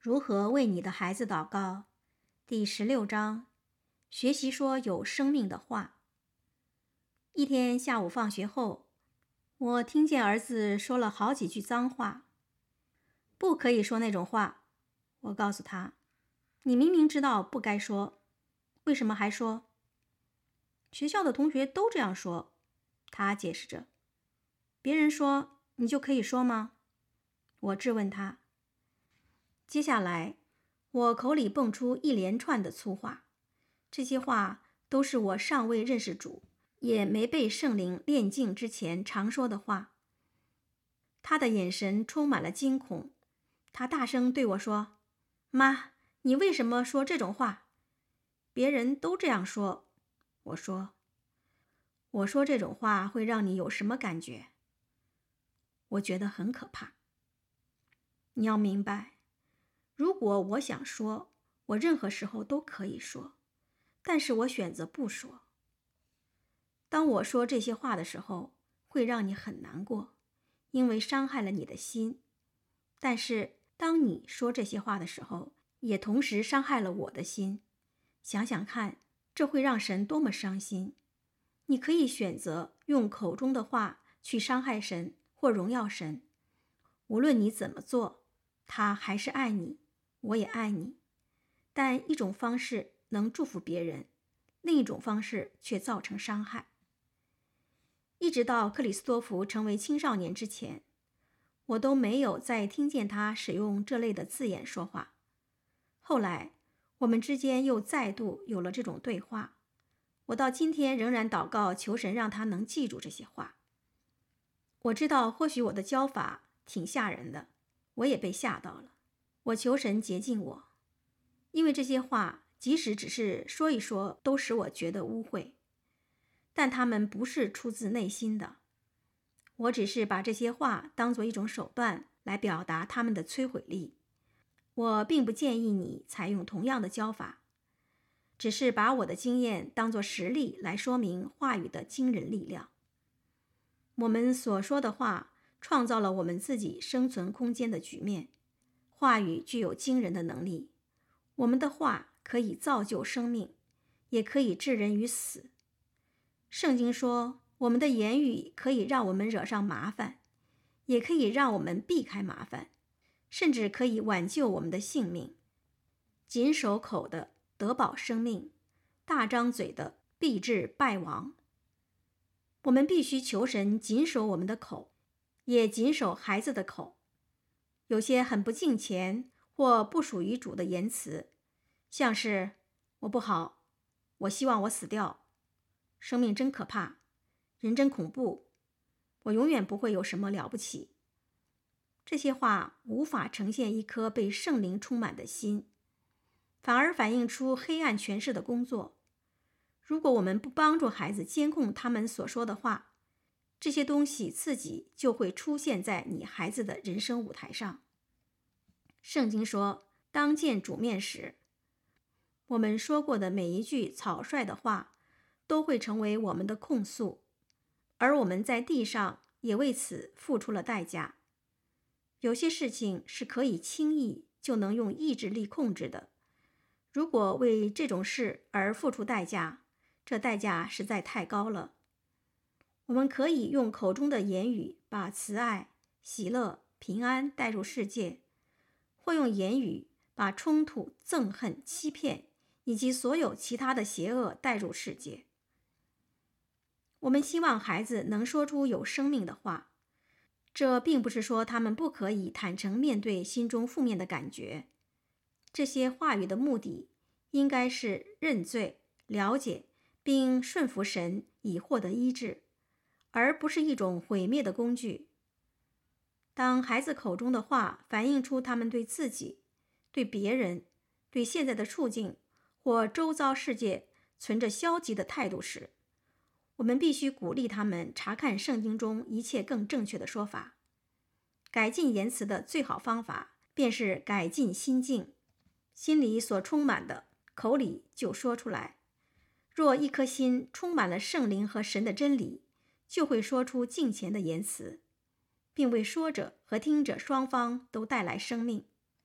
如何为你的孩子祷告？第16章，学习说有生命的话。一天下午放学后，我听见儿子说了好几句脏话。不可以说那种话，我告诉他，你明明知道不该说，为什么还说？学校的同学都这样说，他解释着。别人说，你就可以说吗？我质问他。接下来，我口里蹦出一连串的粗话，这些话都是我尚未认识主，也没被圣灵炼净之前常说的话。他的眼神充满了惊恐，他大声对我说：“妈，你为什么说这种话？别人都这样说。”我说：“我说这种话会让你有什么感觉？”我觉得很可怕。你要明白，如果我想说，我任何时候都可以说，但是我选择不说。当我说这些话的时候，会让你很难过，因为伤害了你的心。但是当你说这些话的时候，也同时伤害了我的心。想想看，这会让神多么伤心。你可以选择用口中的话去伤害神或荣耀神。无论你怎么做，他还是爱你，我也爱你。但一种方式能祝福别人，另一种方式却造成伤害。一直到克里斯多福成为青少年之前，我都没有再听见他使用这类的字眼说话。后来，我们之间又再度有了这种对话。我到今天仍然祷告求神让他能记住这些话。我知道或许我的教法挺吓人的，我也被吓到了。我求神洁净我，因为这些话即使只是说一说，都使我觉得污秽。但他们不是出自内心的。我只是把这些话当作一种手段来表达他们的摧毁力。我并不建议你采用同样的教法，只是把我的经验当作实例来说明话语的惊人力量。我们所说的话创造了我们自己生存空间的局面。话语具有惊人的能力。我们的话可以造就生命，也可以置人于死。圣经说，我们的言语可以让我们惹上麻烦，也可以让我们避开麻烦，甚至可以挽救我们的性命。谨守口的得保生命，大张嘴的必致败亡。我们必须求神谨守我们的口，也谨守孩子的口。有些很不敬虔或不属于主的言辞，像是我不好，我希望我死掉，生命真可怕，人真恐怖，我永远不会有什么了不起。这些话无法呈现一颗被圣灵充满的心，反而反映出黑暗权势的工作。如果我们不帮助孩子监控他们所说的话，这些东西自己就会出现在你孩子的人生舞台上。圣经说，当见主面时，我们说过的每一句草率的话都会成为我们的控诉，而我们在地上也为此付出了代价。有些事情是可以轻易就能用意志力控制的。如果为这种事而付出代价，这代价实在太高了。我们可以用口中的言语把慈爱、喜乐、平安带入世界，或用言语把冲突、憎恨、欺骗以及所有其他的邪恶带入世界。我们希望孩子能说出有生命的话，这并不是说他们不可以坦诚面对心中负面的感觉。这些话语的目的应该是认罪、了解并顺服神以获得医治，而不是一种毁灭的工具。当孩子口中的话反映出他们对自己、对别人、对现在的处境或周遭世界存着消极的态度时，我们必须鼓励他们查看圣经中一切更正确的说法。改进言辞的最好方法便是改进心境。心里所充满的，口里就说出来。若一颗心充满了圣灵和神的真理，就会说出敬虔的言辞，并为说者和听者双方都带来生命。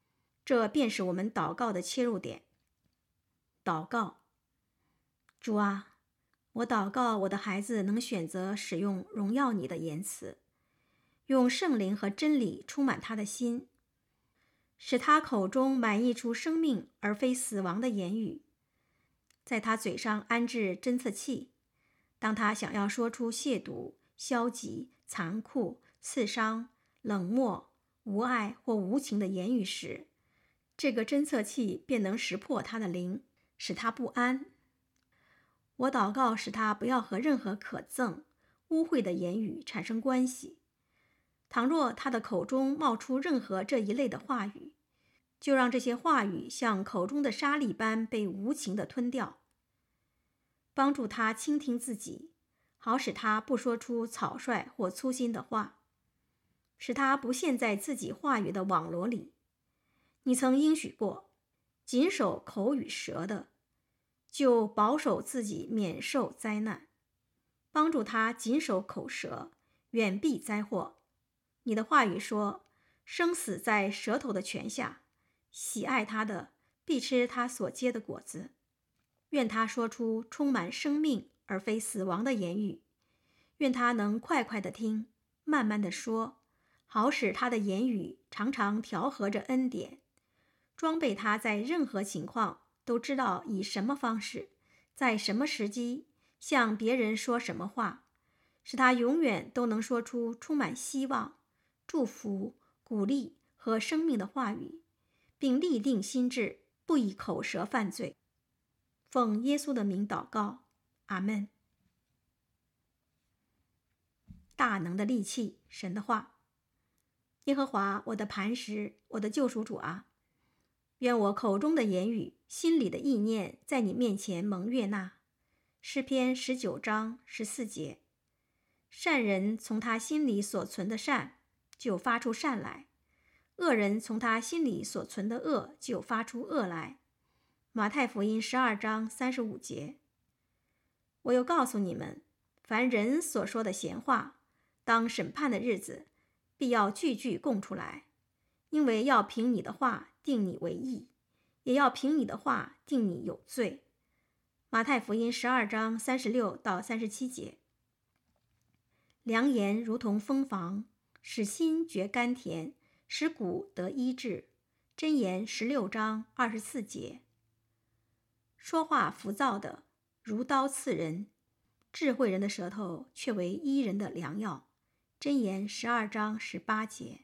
这便是我们祷告的切入点。祷告：主啊，我祷告我的孩子能选择使用荣耀你的言辞，用圣灵和真理充满他的心，使他口中满溢出生命而非死亡的言语，在他嘴上安置侦测器，当他想要说出亵渎、消极、残酷、刺伤、冷漠、无爱或无情的言语时，这个侦测器便能识破他的灵，使他不安。我祷告使他不要和任何可憎、污秽的言语产生关系。倘若他的口中冒出任何这一类的话语，就让这些话语像口中的沙粒般被无情地吞掉。帮助他倾听自己，好使他不说出草率或粗心的话，使他不陷在自己话语的网罗里。你曾应许过，谨守口与舌的，就保守自己免受灾难。帮助他谨守口舌，远避灾祸。你的话语说，生死在舌头的权下，喜爱他的必吃他所结的果子。愿他说出充满生命而非死亡的言语，愿他能快快地听，慢慢地说，好使他的言语常常调和着恩典，装备他在任何情况都知道以什么方式，在什么时机向别人说什么话，使他永远都能说出充满希望、祝福、鼓励和生命的话语，并立定心志，不以口舌犯罪。奉耶稣的名祷告，阿们。大能的利器，神的话。耶和华，我的磐石，我的救赎主啊，愿我口中的言语，心里的意念，在你面前蒙悦纳。诗篇19章14节。善人从他心里所存的善，就发出善来；恶人从他心里所存的恶，就发出恶来。马太福音12章35节。我又告诉你们，凡人所说的闲话，当审判的日子，必要句句供出来，因为要凭你的话定你为义，也要凭你的话定你有罪。马太福音12章36到37节。良言如同蜂房，使心觉甘甜，使骨得医治。箴言16章24节。说话浮躁的，如刀刺人，智慧人的舌头却为医人的良药。箴言12章18节。